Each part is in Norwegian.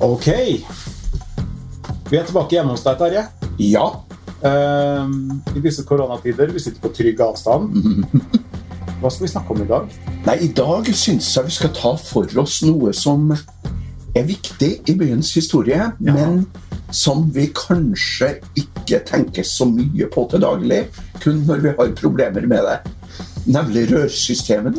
Ok. Vi tilbake hjemme hos deg, Terje. Ja. I disse koronatider, vi sitter på trygg avstand. Hva skal vi snakke om i dag? Nei, i dag synes jeg vi skal ta for oss noe som er viktig i byens historie, men som vi kanskje ikke tenker så mye på til daglig, kun når vi har problemer med det. Nemlig rørsystemene.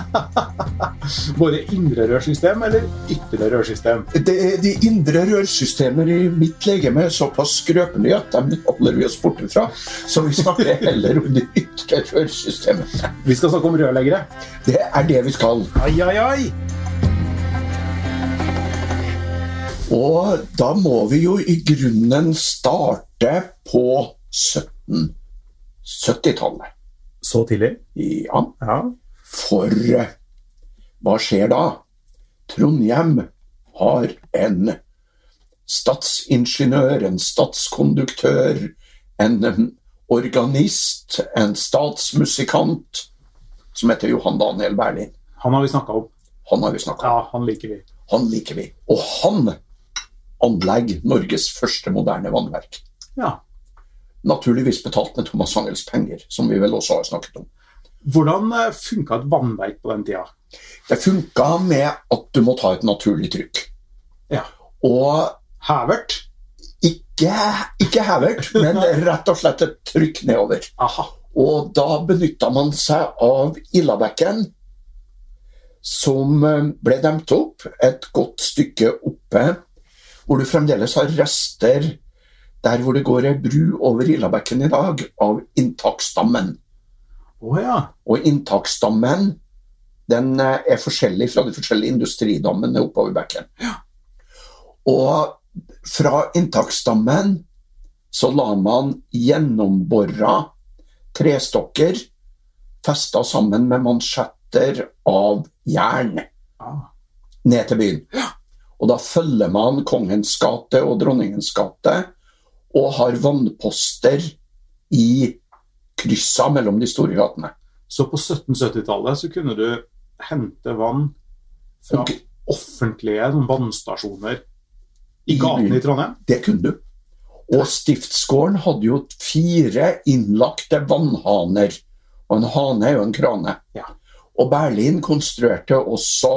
Både indre rørsystem eller ytre rørsystem? De indre rørsystemer i mitt legeme er såpass skrøpelige at de holder vi oss borte fra, så vi snakker heller om de ytre rørsystemene. Vi skal snakke om rørleggere. Det er det vi skal. Ai, ai, ai! Og da må vi jo i grunnen starte på 1770-tallet. Så tidlig? Ja. Ja. For hva skjer da? Trondheim har en stadsingeniør, en stadskonduktør, en organist, en statsmusikant, som heter Johan Daniel Berlin. Han har vi snakket om. Ja, han liker vi. Han liker vi. Og han anlegger Norges første moderne vannverk. Ja. Naturligvis betalt med Thomas Angels penger, som vi vel også har snakket om. Hvordan funket et vannverk på den tida? Det funket med at du må ta et naturlig trykk. Ja. Og Hevert? Ikke hevert, men rett og slett et trykk nedover. Aha. Og da benyttet man seg av Ilabekken, som ble demt opp et godt stykke oppe, hvor du fremdeles har rester der hvor det går en bru over Ilabekken i dag, av inntaksdammen. Ja. Og inntaksdammen, den er forskjellig fra de forskjellige industridammene oppover bekken. Ja. Og fra inntaksdammen så la man gjennomborra trestokker festet sammen med mansjetter av jern ned til byen. Ja. Og da følger man Kongens gate og Dronningens gate, og har vannposter i kryssa mellom de store gatene. Så på 1770-tallet så kunne du hente vann fra offentlige vannstasjoner i gatene i Trondheim? Det kunne du. Og Stiftsgården hadde jo 4 innlagte vannhaner, og en hane er jo en krane. Ja. Og Berlin konstruerte også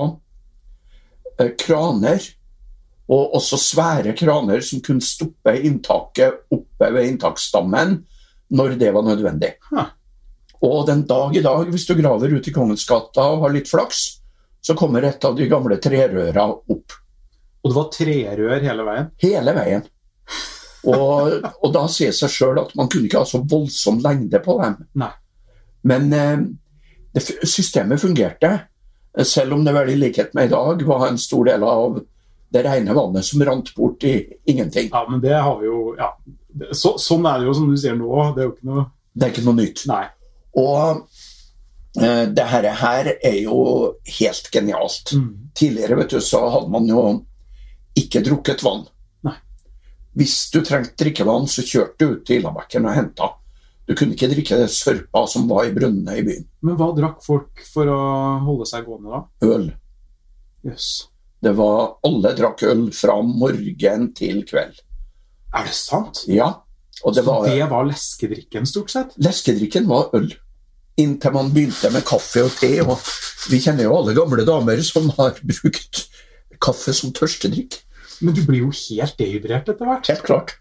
kraner, og også svære kraner som kunne stoppe inntaket oppe ved inntaksdammen når det var nødvendig. Og den dag i dag, hvis du graver ut i Kongensgata og har litt flaks, så kommer et av de gamle trerøra opp. Og det var trerør hele veien? Hele veien. Og da sier seg selv at man kunne ikke ha så voldsom lengde på dem. Nei. Men systemet fungerte, selv om det vel i likhet med i dag var en stor del av det rene vannet som rant bort i ingenting. Ja, men det har vi jo, ja. Sånn er det jo, som du sier nå. Det er jo ikke noe... Det er ikke noe nytt. Nei. Og det her er jo helt genialt. Tidligere, vet du, så hadde man jo ikke drukket vann. Nei. Hvis du trengte drikkevann, så kjørte du ut til Ilabekken og hentet. Du kunne ikke drikke det sørpa som var i brønnene i byen. Men hva drakk folk for å holde seg gående da? Øl. Jøss. Alle drakk øl fra morgen til kveld. Er det sant? Ja. Og det var leskedrikken stort sett? Leskedrikken var øl. Inntil man begynte med kaffe og te, og vi kjenner jo alle gamle damer som har brukt kaffe som tørstedrikk. Men du blir jo helt dehydrert etter hvert. Helt klart.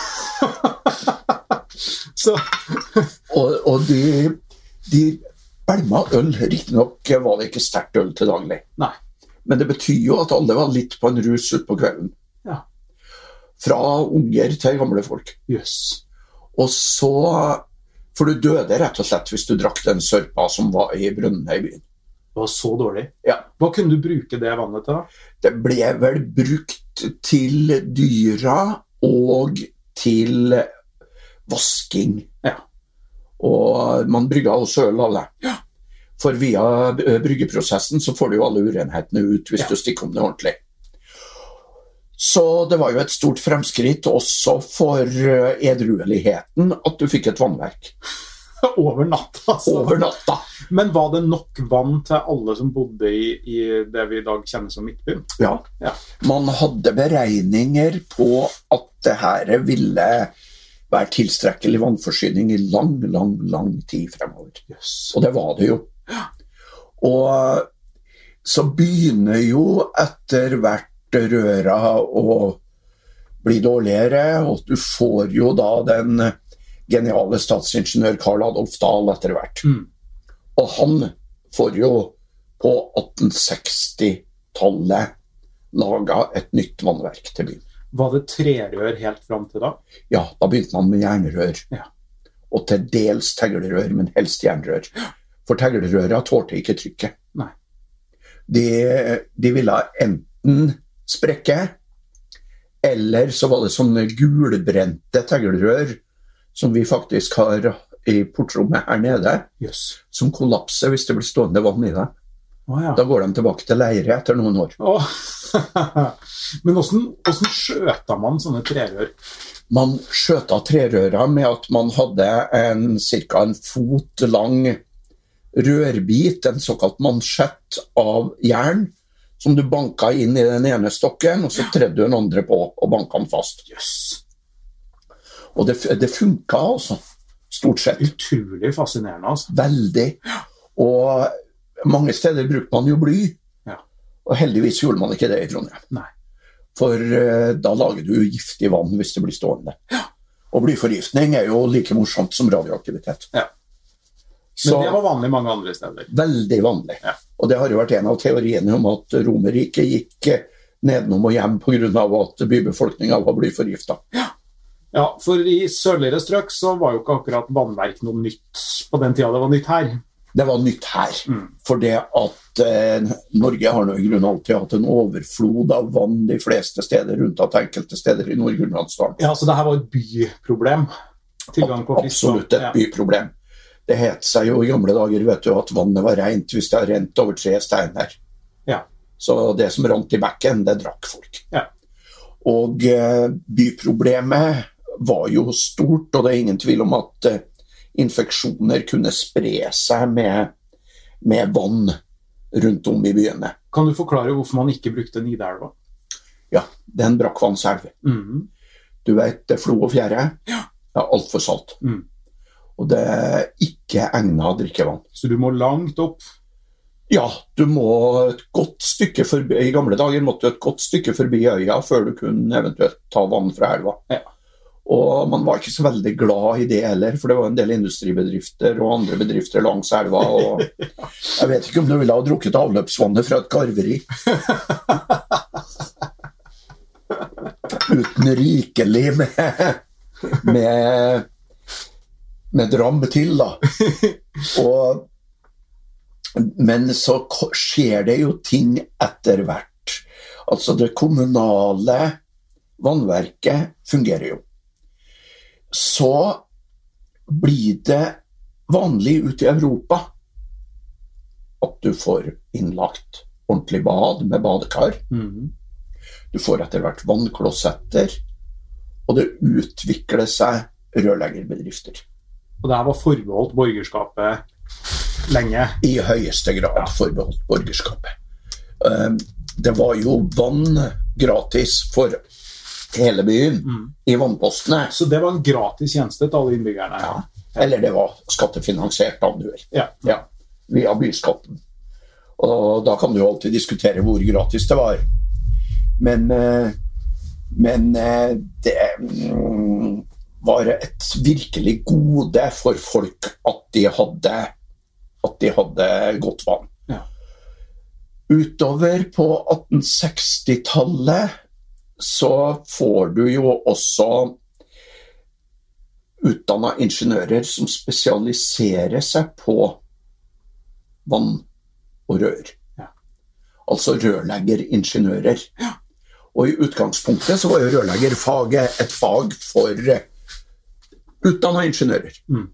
Så. og de bælma øl, riktig nok var det ikke sterkt øl til daglig. Nei. Men det betyr jo at alle var litt på en rus ut på kvelden. Ja. Fra unger til gamle folk. Jøss. Og så, for du døde rett og slett hvis du drakk den sørpa som var i brønnene i byen. Det var så dårlig? Ja. Hva kunne du bruke det vannet til da? Det ble vel brukt til dyra og til vasking. Ja. Og man brygget også øl av det. Ja. For via bryggeprosessen så får du jo alle urenhetene ut hvis du stikker om det ordentlig. Så det var jo et stort fremskritt også for edrueligheten at du fikk et vannverk. Over natta, altså. Over natta. Men var det nok vann til alle som bodde i det vi i dag kjenner som Midtbyen? Ja. Man hadde beregninger på at det her ville være tilstrekkelig vannforsyning i lang tid fremover. Yes. Og det var det jo. Og så begynner jo etter hvert røra å bli dårligere, og du får jo da den geniale statsingeniør Karl Adolf Dahl etter hvert. Og han får jo på 1860-tallet laget et nytt vannverk til byen. Var det trerør helt frem til da? Ja, da begynte man med jernrør. Ja. Og til dels teglerør, men helst jernrør. For teglerøra tålte ikke trykket. Nei. De ville enten sprekke, eller så var det sånne gulbrente teglerør som vi faktisk har i portrommet her nede, som kollapser hvis det blir stående vann i det. Ja. Da går de tilbake til leire etter noen år. Men hvordan skjøta man sånne trerør? Man skjøta trerøra med at man hadde cirka en fot lang rørbit, en såkalt mansjett av jern, som du banka inn i den ene stokken, og så tredde du den andre på og banka den fast. Og det funket altså, stort sett. Utrolig fascinerende, altså. Veldig. Og mange steder brukte man jo bly, og heldigvis gjorde man ikke det i Trondheim. Nei. For da lager du giftig vann hvis det blir stående. Og blyforgiftning er jo like morsomt som radioaktivitet. Ja. Men det var vanlig mange andre steder. Veldig vanlig. Og det har jo vært en av teoriene om at Romerriket gikk nedenom og hjem på grunn av at bybefolkningen var blyforgiftet. Ja, for i sørligere strøk så var jo ikke akkurat vannverk noe nytt på den tida det var nytt her. Det var nytt her, for det at Norge har nå i grunn alltid hatt en overflod av vann de fleste steder, unntatt enkelte steder i Nord-Gudbrandsdalen. Ja, så det her var et byproblem. Tilgang på frisk vann. Absolutt et byproblem. Det het seg jo i gamle dager, vet du, at vannet var rent hvis det har rent over 3 steiner. Ja. Så det som rant i bekken, det drakk folk. Ja. Og byproblemet var jo stort, og det er ingen tvil om at infeksjoner kunne spre seg med vann rundt om i byene. Kan du forklare hvorfor man ikke brukte Nidelva? Ja, det er en brakkvannselv. Du vet, Flo og Fjære, alt for salt. Og det er ikke egnet drikkevann. Så du må langt opp? Ja, du må et godt stykke forbi. I gamle dager måtte du et godt stykke forbi øya før du kunne eventuelt ta vann fra elva. Ja. Og man var ikke så veldig glad i det heller, for det var en del industribedrifter og andre bedrifter langs elva. Og jeg vet ikke om du ville ha drukket avløpsvannet fra et garveri. Uten rikelig med dram til, da. Men så skjer det jo ting etter hvert. Altså det kommunale vannverket fungerer jo. Så blir det vanlig ute i Europa at du får innlagt ordentlig bad med badekar. Du får etter hvert vannklosetter, og det utvikler seg rørleggerbedrifter. Og det her var forbeholdt borgerskapet lenge? I høyeste grad forbeholdt borgerskapet. Det var jo vann gratis for hele byen i vannpostene. Så det var en gratis tjeneste til alle innbyggerne? Ja, eller det var skattefinansiert av duell. Ja, via byskatten. Og da kan du jo alltid diskutere hvor gratis det var. Men det var et virkelig gode for folk at de hadde godt vann. Ja. Utover på 1860-tallet så får du jo også utdannet ingeniører som spesialiserer seg på vann og rør. Ja. Altså rørleggeringeniører. Ja. Og i utgangspunktet så var jo rørleggerfaget et fag for utdannet ingeniører.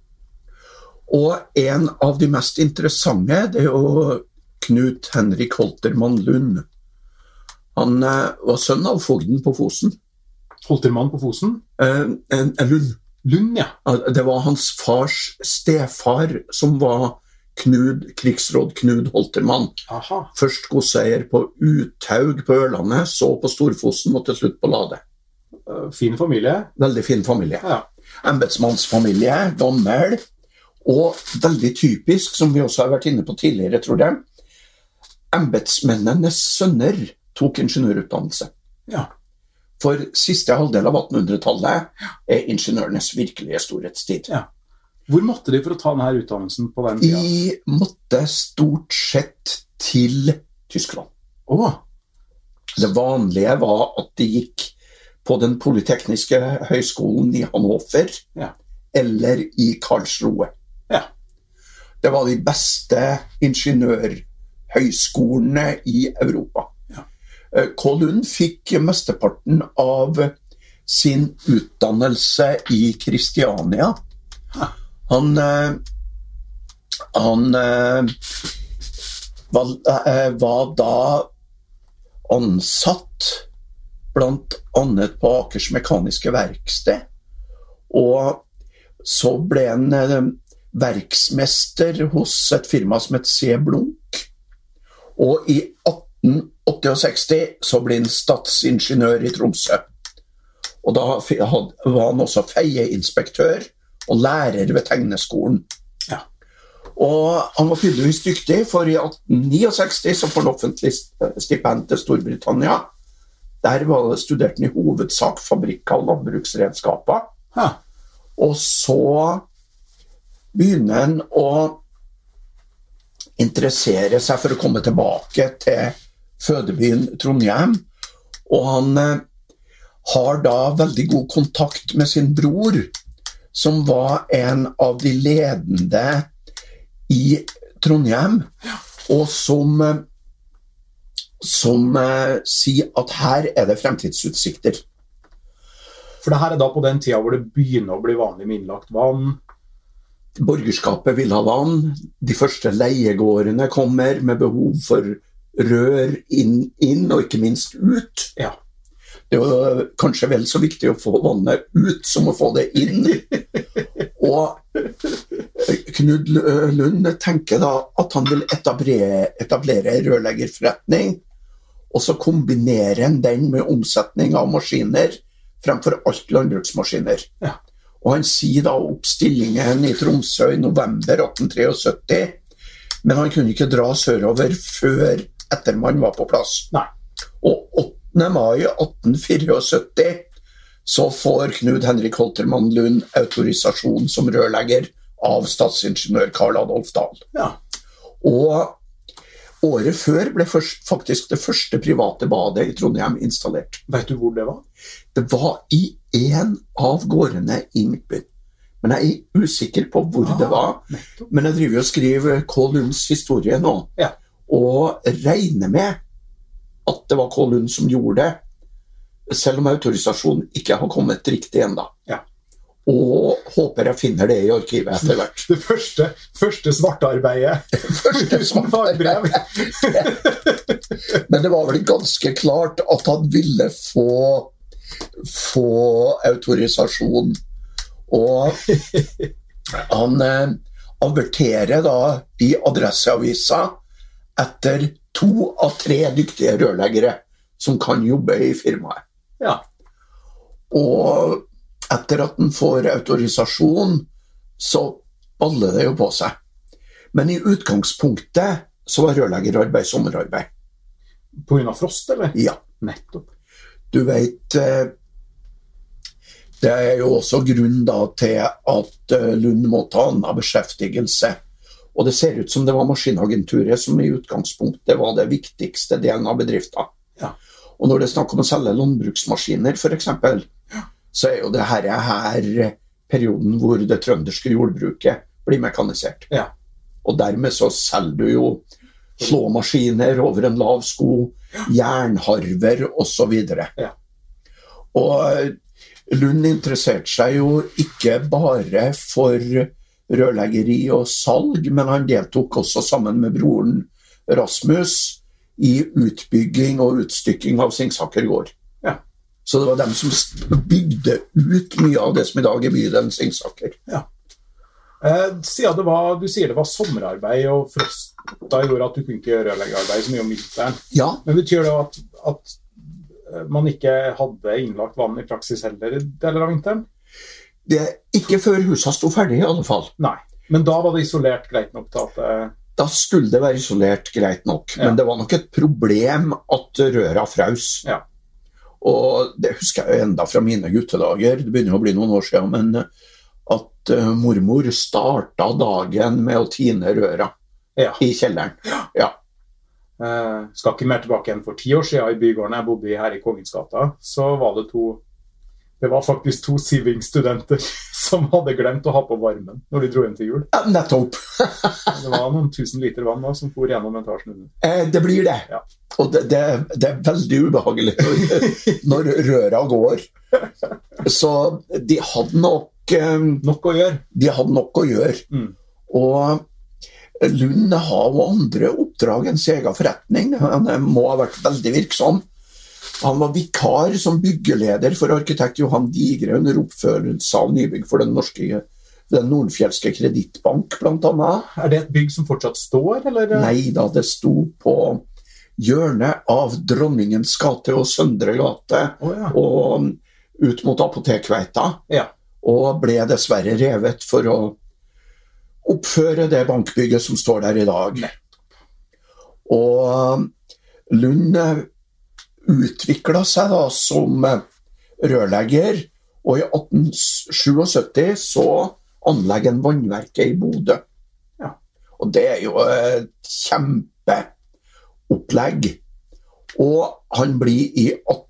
Og en av de mest interessante, det er jo Knut Henrik Holtermann Lund. Han var sønn av fogden på Fosen. Holtermann på Fosen? Lund. Lund, ja. Det var hans fars stefar som var krigsråd Knud Holtermann. Aha. Først godseier på Uthaug på Ørlandet, så på Storfossen og til slutt på Lade. Fin familie. Veldig fin familie. Ja. Embetsmannsfamilie, gammel, og veldig typisk, som vi også har vært inne på tidligere, tror jeg. Embetsmennenes sønner tok ingeniørutdannelse. Ja. For siste halvdel av 1800-tallet ingeniørenes virkelige storhetstid. Ja. Hvor måtte de for å ta denne utdannelsen på den tiden? De måtte stort sett til Tyskland. Det vanlige var at de gikk på den polytekniske høyskolen i Hannover, eller i Karlsruhe. Ja. Det var de beste ingeniørhøyskolene i Europa. Kålund fikk mesteparten av sin utdannelse i Kristiania. Han var da ansatt blant annet på Akers Mekaniske Verksted, og så ble han verksmester hos et firma som het C. Blunk, og i 1868 så ble han statsingeniør i Tromsø. Og da var han også feieinspektør og lærer ved tegneskolen. Ja. Og han var tydeligvis dyktig, for i 1869 så får han offentlig stipend til Storbritannia. Der studerte han i hovedsak fabrikker og landbruksredskaper. Ja. Og så begynner han å interessere seg for å komme tilbake til fødebyen Trondheim, og han har da veldig god kontakt med sin bror, som var en av de ledende i Trondheim, og som sier at her er det fremtidsutsikter. For det her er da på den tiden hvor det begynner å bli vanlig med innlagt vann. Borgerskapet vil ha vann, de første leiegårdene kommer med behov for rør inn og ikke minst ut. Ja. Det er jo kanskje vel så viktig å få vannet ut som å få det inn. Og Knud Lund tenker da at han vil etablere rørleggerforretning, og så kombinerer han den med omsetning av maskiner fremfor alt landbruksmaskiner. Ja. Og han sier da opp stillingen i Tromsø i november 1873, men han kunne ikke dra sørover før ettermann var på plass. Nei. Og 8. mai 1874 så får Knud Henrik Holtermann Lund autorisasjon som rørlegger av statsingeniør Karl Adolf Dahl. Ja. Og året før ble faktisk det første private badet i Trondheim installert. Vet du hvor det var? Det var i en av gårdene i Midtbyen. Men jeg er usikker på hvor det var. Nettopp. Men jeg driver og skriver K. Lunds historie nå. Ja. Og regner med at det var K. Lund som gjorde det, selv om autorisasjonen ikke har kommet riktig ennå. Ja. Og håper jeg finner det i arkivet etter hvert. Det første svartarbeidet. Første svartarbrev. Men det var vel ganske klart at han ville få autorisasjon. Og han averterer da i Adresseavisa etter 2 av 3 dyktige rørleggere som kan jobbe i firmaet. Ja. Og etter at den får autorisasjon, så baller det jo på seg. Men i utgangspunktet så var rørleggerarbeid sommerarbeid. På grunn av frost, eller? Ja. Nettopp. Du vet, det er jo også grunn da til at Lund må ta annen beskjeftigelse. Og det ser ut som det var maskinagenturet som i utgangspunktet var det viktigste delen av bedriften. Ja. Og når det er snakk om å selge landbruksmaskiner, for eksempel, så er jo det her perioden hvor det trønderske jordbruket blir mekanisert. Ja. Og dermed så selger du jo slåmaskiner over en lav sko, jernharver og så videre. Ja. Og Lund interesserte seg jo ikke bare for rørleggeri og salg, men han deltok også sammen med broren Rasmus i utbygging og utstykking av Singsaker gård. Ja. Så det var dem som bygde ut mye av det som i dag bydelen Singsaker. Ja. Siden du sier det var sommerarbeid, og frosta gjorde at du kunne ikke gjøre rørleggerarbeid så mye om vinteren. Ja. Men betyr det at man ikke hadde innlagt vann i praksis heller i deler av vinteren? Det ikke før huset stod ferdig i alle fall. Nei, men da var det isolert greit nok til at... Da skulle det være isolert greit nok, men det var nok et problem at røra frøs. Ja. Og det husker jeg jo enda fra mine guttedager, det begynner å bli noen år siden, men at mormor startet dagen med å tine røra i kjelleren. Ja. Skal ikke mer tilbake enn for 10 år siden i bygården jeg bodde i her i Kongensgata, så var det var faktisk 2 Siving-studenter som hadde glemt å ha på varmen når de dro inn til jul. Ja, nettopp. Det var noen 1000 liter vann da, som for gjennom etasjen under. Det blir det. Ja. Og det er veldig ubehagelig når røra går. Så de hadde nok å gjøre. De hadde nok å gjøre. Mm. Og Lund har jo andre oppdrag enn sin egen forretning. Han må ha vært veldig virksom. Han var vikar som byggeleder for arkitekt Johan Digre under oppførelse av nybygg for den Nordfjelske Kredittbank, blant annet. Er det et bygg som fortsatt står, eller? Nei da, det sto på hjørnet av Dronningens gate og Søndre gate, og ut mot Apotekveita, og ble dessverre revet for å oppføre det bankbygget som står der i dag. Og Lund utviklet seg da som rørlegger, og i 1877 så anlegger en vannverket i Bodø. Ja. Og det er jo et kjempeopplegg. Og han blir i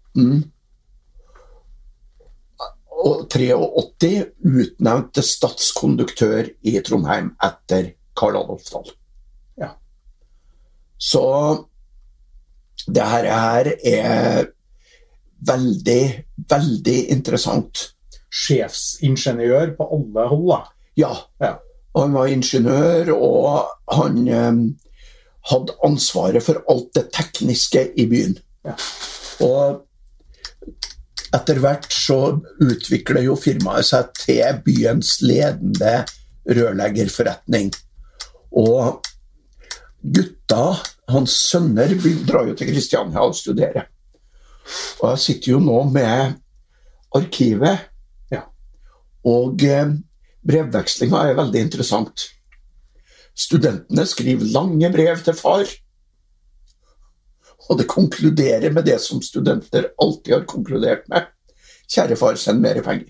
1883 utnevnt til statskonduktør i Trondheim etter Karl Adolf Dahl. Ja. Så det her er veldig, veldig interessant. Sjefsingeniør på alle hold, da. Ja. Han var ingeniør, og han hadde ansvaret for alt det tekniske i byen. Ja. Og etter hvert så utvikler jo firmaet seg til byens ledende rørleggerforretning. Og gutta, hans sønner, drar jo til Kristiania og studerer. Og jeg sitter jo nå med arkivet, og brevvekslinga er veldig interessant. Studentene skriver lange brev til far, og det konkluderer med det som studenter alltid har konkludert med. Kjære far, send mer penger.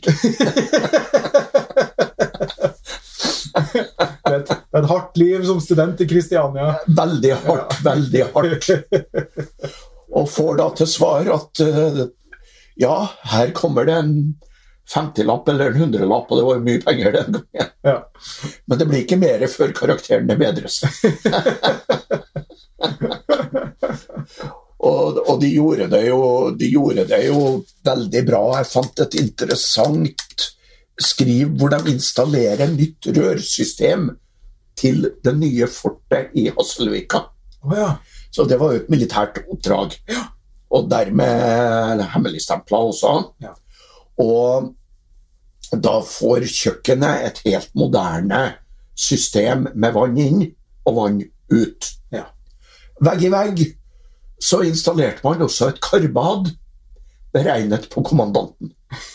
Det er et hardt liv som student i Kristiania. Veldig hardt, veldig hardt. Og får da til svar at ja, her kommer det en 50-lapp eller en 100-lapp, og det var jo mye penger den gangen. Ja. Men det blir ikke mer før karakterene bedres. Og de gjorde det jo veldig bra. Jeg fant et interessant skriv hvor de installerer nytt rørsystem til det nye fortet i Hasselvika. Så det var jo et militært oppdrag. Og dermed hemmeligstemplet også. Ja. Og da får kjøkkenet et helt moderne system med vann inn og vann ut. Ja. Vegg i vegg så installerte man også et karbad beregnet på kommandanten.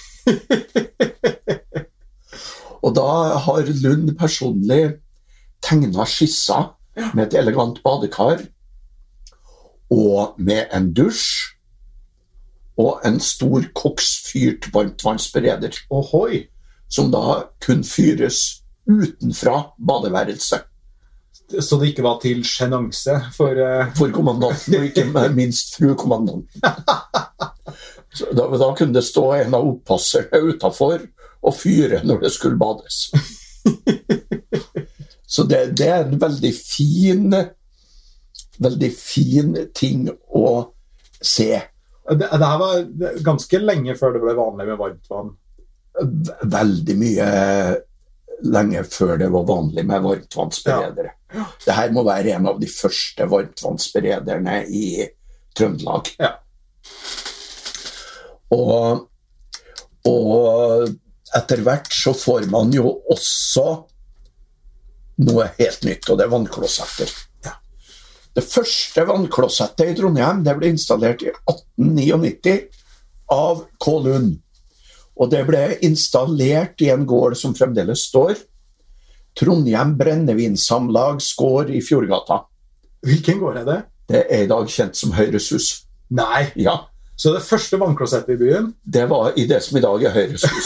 Og da har Lund personlig tegnet skisser med et elegant badekar og med en dusj og en stor koksfyrt varmtvannsbereder. Ohoi! Som da kun fyres utenfra badeværelset. Så det ikke var til genanse for kommandanten, og ikke minst fru kommandanten. Så da kunne det stå en av oppasserne utenfor og fyre når det skulle bades. Så det er en veldig fin ting å se. Det her var ganske lenge før det ble vanlig med varmtvann. Veldig mye lenge før det var vanlig med varmtvannsberedere. Ja. Det her må være en av de første varmtvannsberederne i Trøndelag. Ja. Og etter hvert så får man jo også noe helt nytt, og det er vannklosetter. Ja. Det første vannklosettet i Trondheim, det ble installert i 1899 av K. Lund. Og det ble installert i en gård som fremdeles står. Trondheim Brennevinsamlags gård i Fjordgata. Hvilken gård er det? Det er i dag kjent som Høyres hus. Nei. Ja. Så det første vannklosettet i byen? Det var i det som i dag er Høyres hus.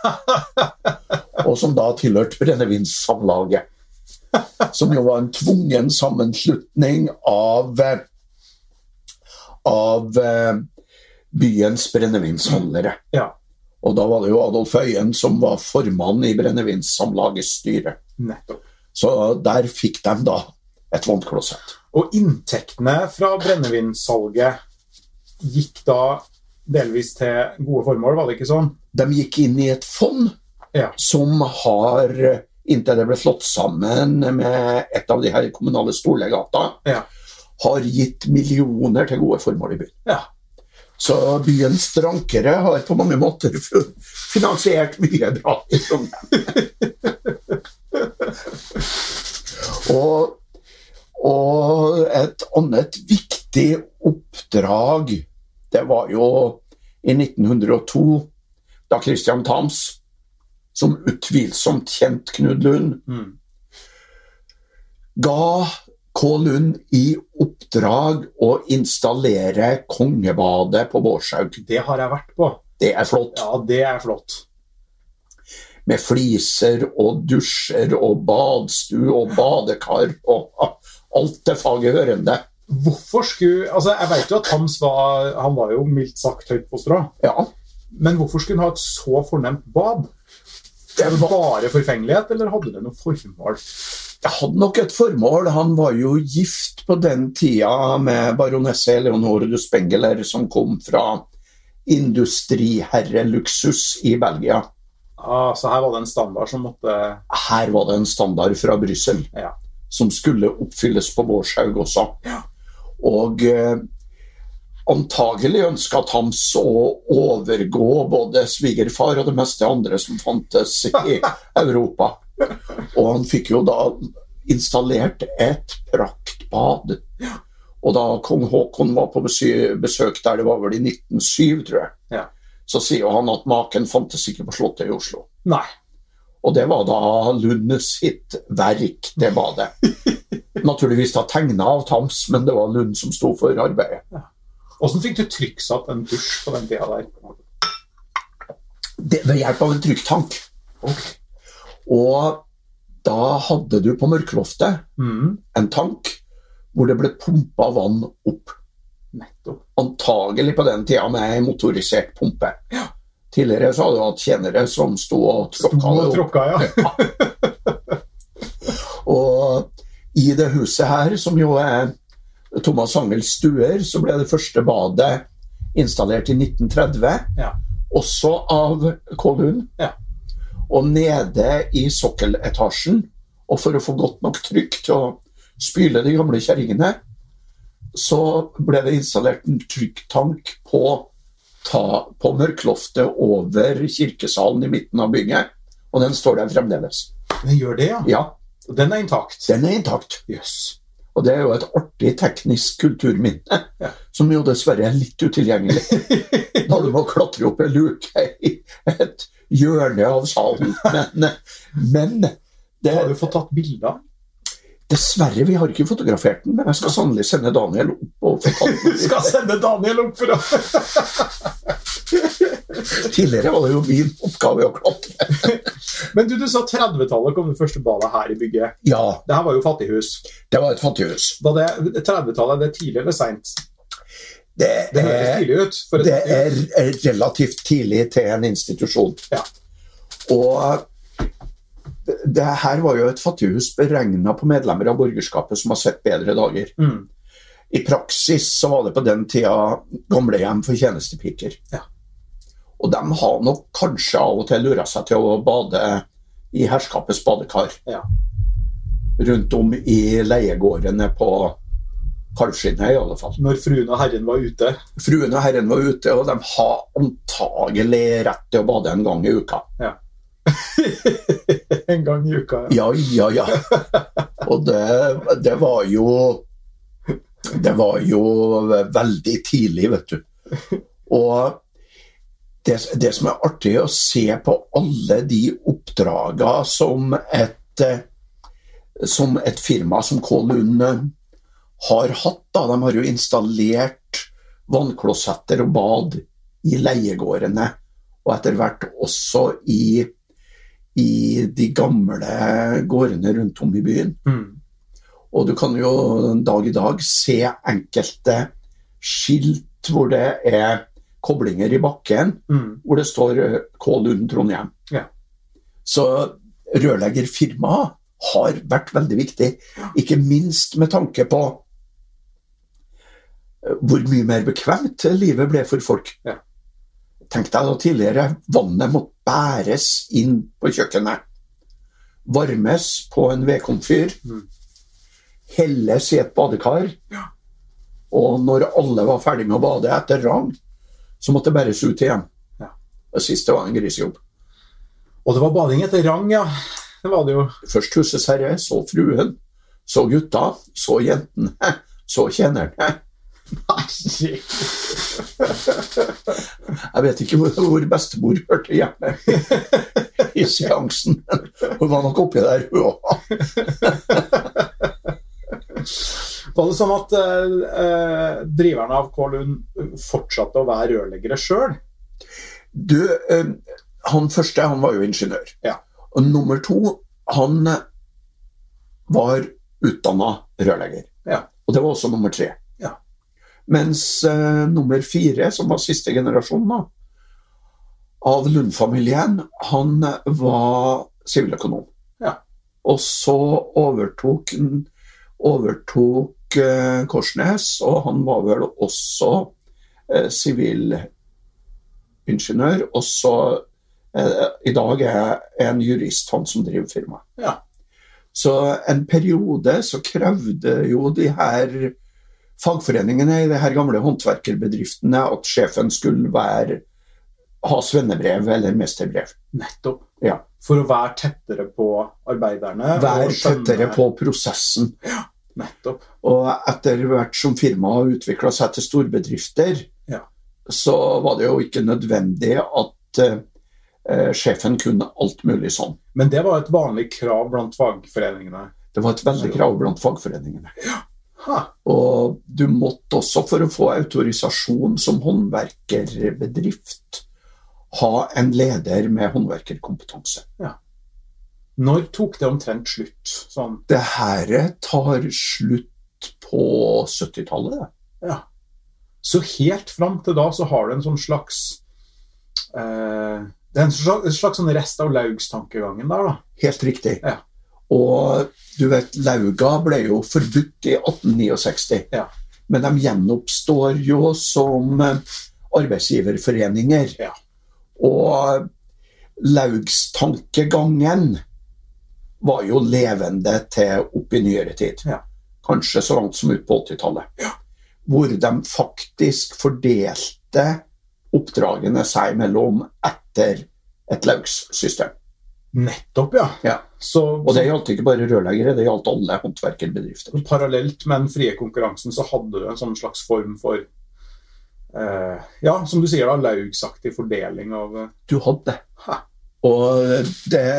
Og som da tilhørte Brennevinsamlaget. Som jo var en tvungen sammenslutning av byens brennevinshandlere. Ja. Og da var det jo Adolf Øyen som var formann i Brennevinssamlagets styre. Nettopp. Så der fikk de da et vannklosett. Og inntektene fra brennevinsalget gikk da delvis til gode formål, var det ikke sånn? De gikk inn i et fond som har, inntil det ble slått sammen med et av de her kommunale storlegata, har gitt millioner til gode formål i byen. Ja. Så byens drankere har på mange måter finansiert mye bra i Trondheim. Og et annet viktig oppdrag, det var jo i 1902, da Christian Thams, som utvilsomt kjent Knud Lund, ga K. Lund i oppdrag å installere kongebadet på Bårdshaug. Det har jeg vært på. Det er flott. Ja, det er flott. Med fliser og dusjer og badstue og badekar og alt det faget hørende. Hvorfor skulle, altså jeg vet jo at han var jo mildt sagt høyt på strå. Ja. Men hvorfor skulle han ha et så fornemt bad? Det var bare forfengelighet, eller hadde det noe formål? Det hadde nok et formål. Han var jo gift på den tida med baronesse Eleonore du Spengler, som kom fra industriherreluksus i Belgia. Ah, så her var det en standard som måtte... Her var det en standard fra Bryssel, som skulle oppfylles på Bårdshaug også. Ja. Og antagelig ønsket Thams å overgå både svigerfar og det meste andre som fantes i Europa. Og han fikk jo da installert et praktbad. Og da kong Håkon var på besøk der, det var vel i 1907, tror jeg. Ja. Så sier han at maken fantes ikke på slottet i Oslo. Nei. Og det var da Lund sitt verk, det badet. Naturligvis da tegnet av Thams, men det var Lund som stod for arbeidet. Ja. Hvordan fikk du trykksatt en dusj på den tida der? Det ved hjelp av en trykktank. Okay. Og da hadde du på mørkloftet en tank hvor det ble pumpet vann opp. Nettopp. Antagelig på den tida med en motorisert pumpe. Ja. Tidligere så hadde du hatt tjenere som sto og tråkka ja. Og i det huset her, som jo er Thomas Angels stuer, så ble det første badet installert i 1930, også av K. Lund. Ja. Og nede i sokkeletasjen, og for å få godt nok trykk til å spyle de gamle kjerringene, så ble det installert en trykktank på mørkloftet over kirkesalen i midten av bygget, og den står der fremdeles. Den gjør det, ja? Ja. Og den er intakt? Den er intakt. Yes. Og det er jo et artig teknisk kulturminne, som jo dessverre er litt utilgjengelig. Da du må klatre opp en luke i et hjørne av salen. Men det... Har du fått tatt bilder? Dessverre, vi har ikke fotografert den, men jeg skal sannelig sende Daniel opp og få tatt den. Skal sende Daniel opp for å... Tidligere var det jo min oppgave å klatre. Men du sa 30-tallet kom det første badet her i bygget. Ja. Det her var jo fattighus. Det var et fattighus. Var det 30-tallet, det tidlig eller sent? Det høres tidlig ut. Det er relativt tidlig til en institusjon. Ja. Og det her var jo et fattighus beregnet på medlemmer av borgerskapet som har sett bedre dager. I praksis så var det på den tida gamlehjem for tjenestepiker. Ja. Og de har nok kanskje av og til luret seg til å bade i herskapets badekar. Ja. Rundt om i leiegårdene på kalvskinnet i alle fall. Når fruen og herren var ute. Fruen og herren var ute, og de har antagelig rett til å bade en gang i uka. Ja. En gang i uka, ja. Ja. Og det var jo veldig tidlig, vet du. Og det som er artig å se på alle de oppdragene som et firma som K. Lund har hatt, da. De har jo installert vannklosetter og bad i leiegårdene, og etter hvert også i de gamle gårdene rundt om i byen. Og du kan jo en dag i dag se enkelte skilt hvor det er koblinger i bakken, hvor det står K. Lund Trondheim. Ja. Så rørleggerfirmaet har vært veldig viktig, ikke minst med tanke på hvor mye mer bekvemt livet ble for folk. Ja. Tenk deg da tidligere, vannet måtte bæres inn på kjøkkenet, varmes på en vedkomfyr, helles i et badekar, og når alle var ferdig med å bade etter rang, så måtte det bæres ut igjen. Ja. Det siste var en grisejobb. Og det var bading etter rang, ja. Det var det jo. Først husets herre, så fruen, så gutta, så jentene, så tjenerne. Jeg vet ikke hvor bestemor hørte hjemme i seansen. Hun var nok oppi der, hun også. Var det sånn at driverne av K. Lund fortsatte å være rørleggere selv? Du, han første, han var jo ingeniør. Ja. Og nummer 2, han var utdannet rørlegger. Ja. Og det var også nummer 3. Ja. Mens nummer 4, som var siste generasjon da, av Lund-familien, han var siviløkonom. Ja. Og så overtok Korsnes, og han var vel også sivilingeniør, og så i dag er en jurist, han som driver firma. Ja. Så en periode så krevde jo de her fagforeningene i de her gamle håndverkerbedriftene at sjefen skulle ha svennebrev eller mesterbrev. Nettopp. Ja. For å være tettere på arbeiderne. Være tettere på prosessen. Ja, nettopp. Og etter hvert som firmaet utviklet seg til storbedrifter, ja, så var det jo ikke nødvendig at sjefen kunne alt mulig sånn. Men det var et vanlig krav blant fagforeningene? Det var et veldig krav blant fagforeningene. Ja. Ha. Og du måtte også, for å få autorisasjon som håndverkerbedrift, ha en leder med håndverkerkompetanse. Ja. Når tok det omtrent slutt? Sånn? Det her tar slutt på 70-tallet. Ja. Så helt frem til da så har du en sånn slags det er en slags sånn rest av Laugstankegangen der da. Helt riktig. Ja. Og du vet, Lauga ble jo forbudt i 1869. Ja. Men de gjenoppstår jo som arbeidsgiverforeninger. Ja. Og Laugstankegangen var jo levende til opp i nyere tid. Ja. Kanskje så langt som ut på 80-tallet. Ja. Hvor de faktisk fordelte oppdragene seg mellom etter et laugssystem. Nettopp, ja. Ja. Og det gjaldt ikke bare rørleggere, det gjaldt alle håndverkerbedrifter. Parallelt med den frie konkurransen så hadde du en sånn slags form for ja, som du sier da, laugsaktig fordeling av Du hadde det. Og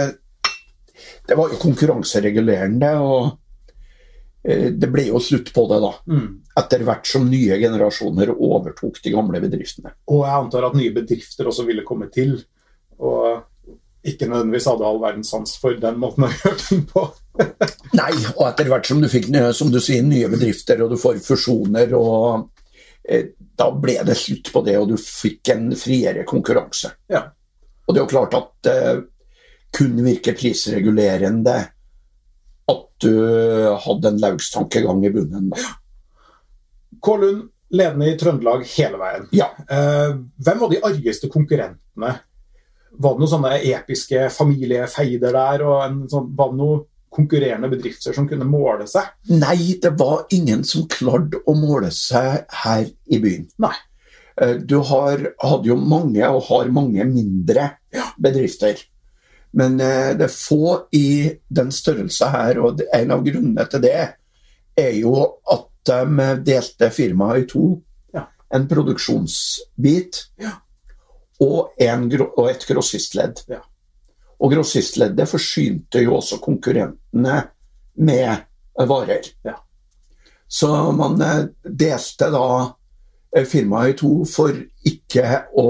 det var jo konkurranseregulerende, og det ble jo slutt på det da. Etter hvert som nye generasjoner overtok de gamle bedriftene. Og jeg antar at nye bedrifter også ville komme til, og ikke nødvendigvis hadde all verdens sans for den måten å gjøre ting på. Nei, og etter hvert som du fikk, som du sier, nye bedrifter, og du får fusjoner, og da ble det slutt på det, og du fikk en friere konkurranse. Ja. Og det er jo klart at det kunne virke prisregulerende at du hadde en laugstankegang i bunnen. Da. K. Lund, ledende i Trøndelag hele veien. Ja. Hvem var de argeste konkurrentene? Var det noen sånne episke familiefeider der, og var det noe konkurrerende bedrifter som kunne måle seg? Nei, det var ingen som klarte å måle seg her i byen. Nei. Du hadde jo mange og har mange mindre bedrifter. Men det er få i den størrelsen her, og en av grunnene til det er jo at de delte firmaet i to. Ja. En produksjonsbit og et grossistledd. Ja. Og grossistleddet forsynte jo også konkurrentene med varer. Ja. Så man delte da firmaet i to for ikke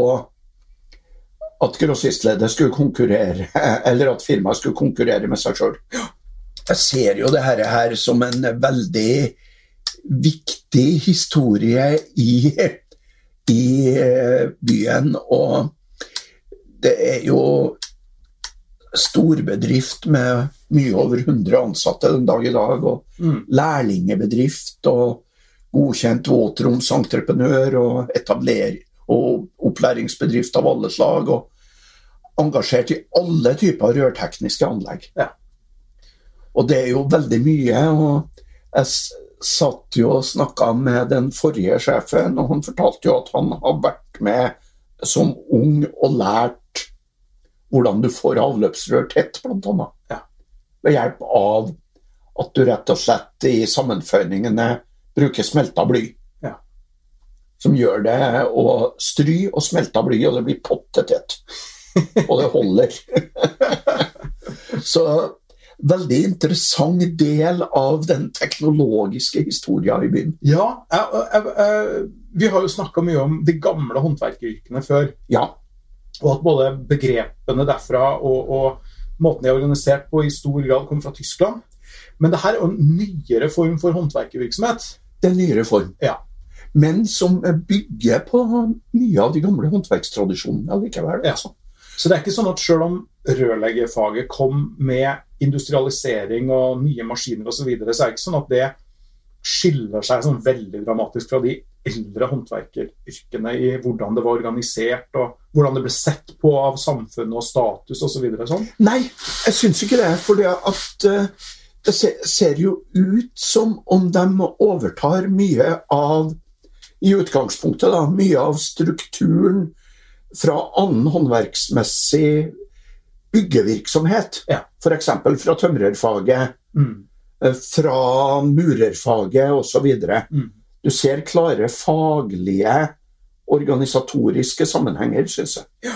at grossistleddet skulle konkurrere, eller at firmaet skulle konkurrere med seg selv. Jeg ser jo det her som en veldig viktig historie i byen, og det er jo storbedrift med mye over 100 ansatte den dag i dag, og lærlingebedrift, og godkjent våtromsentreprenør, og opplæringsbedrift av alle slag, og engasjert i alle typer rørtekniske anlegg. Ja. Og det er jo veldig mye, og jeg satt jo og snakket med den forrige sjefen, og han fortalte jo at han har vært med som ung og lært hvordan du får avløpsrør tett, blant annet. Ja. Ved hjelp av at du rett og slett i sammenføyningene bruker smelta bly. Ja. Som gjør det å stry og smelta bly, og det blir pottetett. Og det holder. Så veldig interessant del av den teknologiske historien i byen. Ja, vi har jo snakket mye om de gamle håndverkeryrkene før. Ja. Og at både begrepene derfra og måten de er organisert på i stor grad kommer fra Tyskland. Men det her er jo en nyere form for håndverkervirksomhet. Det er en nyere form. Ja. Men som bygger på mye av de gamle håndverkstradisjonene likevel. Ja. Så det er ikke sånn at selv om rørleggerfaget kom med industrialisering og nye maskiner og så videre, så er det ikke sånn at det skiller seg sånn veldig dramatisk fra de eldre håndverkeryrkene i hvordan det var organisert, og hvordan det ble sett på av samfunnet og status og så videre. Sånn. Nei, jeg synes ikke det, for det ser jo ut som om de overtar mye av, i utgangspunktet da, mye av strukturen fra annen håndverksmessig byggevirksomhet. Ja. For eksempel fra tømrerfaget, fra murerfaget og så videre. Du ser klare faglige, organisatoriske sammenhenger, synes jeg. Ja.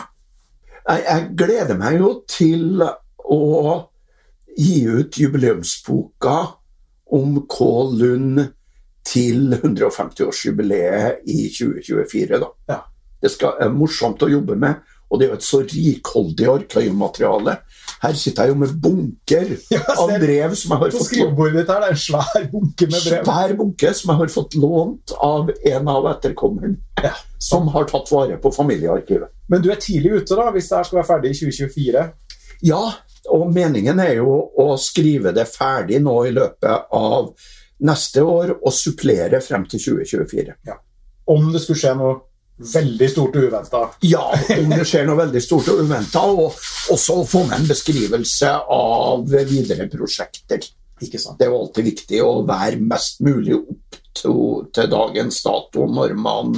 Jeg gleder meg jo til å gi ut jubileumsboka om K. Lund til 150-årsjubileet i 2024 da. Ja. Det er morsomt å jobbe med, og det er jo et så rikholdig arkivmateriale. Her sitter jeg jo med bunker av brev som jeg har fått på skrivebordet ditt her, det er en svær bunke med brev. Svær bunke som jeg har fått lånt av en av etterkommerne, som har tatt vare på familiearkivet. Men du er tidlig ute da, hvis det her skal være ferdig i 2024? Ja, og meningen er jo å skrive det ferdig nå i løpet av neste år, og supplere frem til 2024. Ja. Om det skulle skje noe veldig stort og uventet. Ja, om det skjer noe veldig stort og uventet, og også få med en beskrivelse av videre prosjekter. Ikke sant? Det er jo alltid viktig å være mest mulig opp til dagens dato når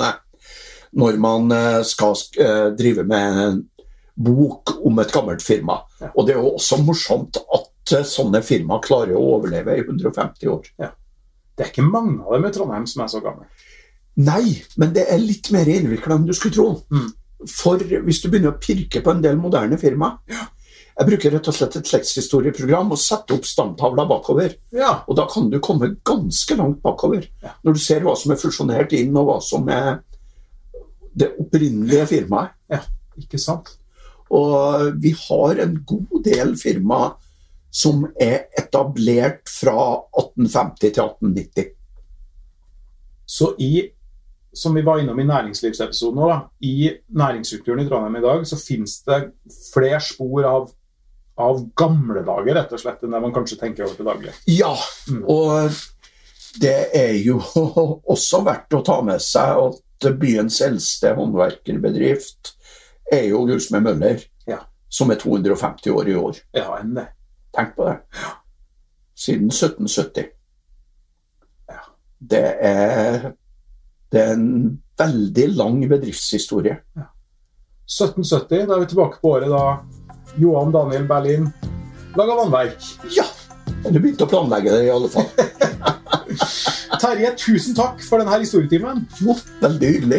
man skal drive med en bok om et gammelt firma. Ja. Og det er jo også morsomt at sånne firma klarer å overleve i 150 år. Ja. Det er ikke mange av dem i Trondheim som er så gamle. Nei, men det er litt mer innviklet enn du skulle tro. For hvis du begynner å pirke på en del moderne firma, jeg bruker rett og slett et slektshistorieprogram og sette opp stamtavla bakover. Ja. Og da kan du komme ganske langt bakover. Ja. Når du ser hva som er fusjonert inn, og hva som er det opprinnelige firmaet. Ja, ikke sant? Og vi har en god del firma som er etablert fra 1850 til 1890. Så som vi var innom i næringslivsepisoden nå, i næringsstrukturen i Trondheim i dag, så finnes det flere spor av gamle dager, rett og slett, enn det man kanskje tenker over til daglig. Ja, og det er jo også verdt å ta med seg at byens eldste håndverkerbedrift er jo Gulsmed Møller, som er 250 år i år. Ja, enn det. Tenk på det. siden 1770. Ja. Det er en veldig lang bedriftshistorie. Ja. 1770, da er vi tilbake på året da Johan Daniel Berlin laget vannverk. Ja, du begynte å planlegge det i alle fall. Terje, tusen takk for denne historietimen. Jo, veldig hyggelig.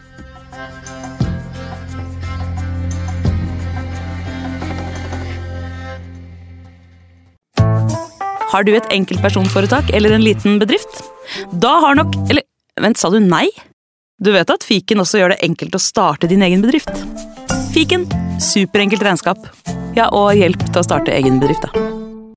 Har du et enkeltpersonforetak eller en liten bedrift? Da har nok... Eller, vent, sa du nei? Du vet at Fiken også gjør det enkelt å starte din egen bedrift. Fiken, superenkelt regnskap. Ja, og hjelp til å starte egen bedrift da.